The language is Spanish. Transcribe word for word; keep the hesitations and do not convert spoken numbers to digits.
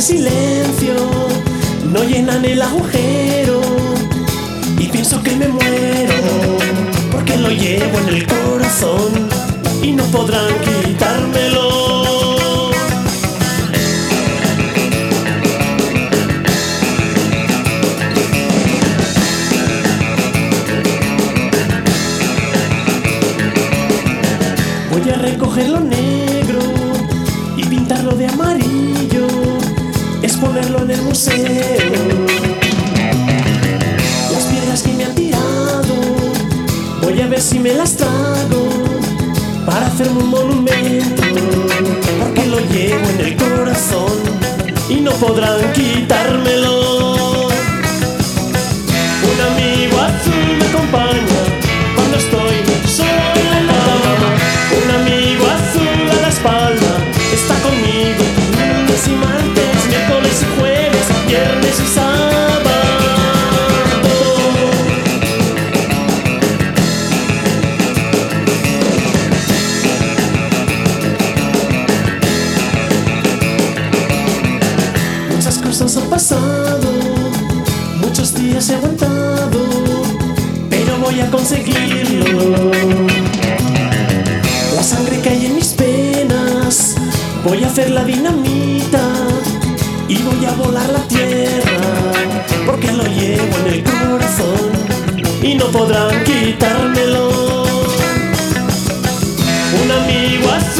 silencio no llenan el agujero y pienso que me muero porque lo llevo en el corazón y no podrán quitármelo. Voy a recoger lo negro y pintarlo de amarillo, exponerlo en el museo. Las piedras que me han tirado, voy a ver si me las trago para hacerme un monumento, porque lo llevo en el corazón y no podrán quitármelo. Un amigo azul me acompaña cuando estoy solo en la cama. Un amigo azul a la espalda está conmigo lunes y martes, miércoles y jueves, viernes y sábado. Muchas cosas han pasado, muchos días he aguantado, pero voy a conseguirlo. La sangre que hay en mis venas, voy a hacer la dinamita y voy a volar la tierra, porque lo llevo en el corazón y no podrán quitármelo. Un amigo así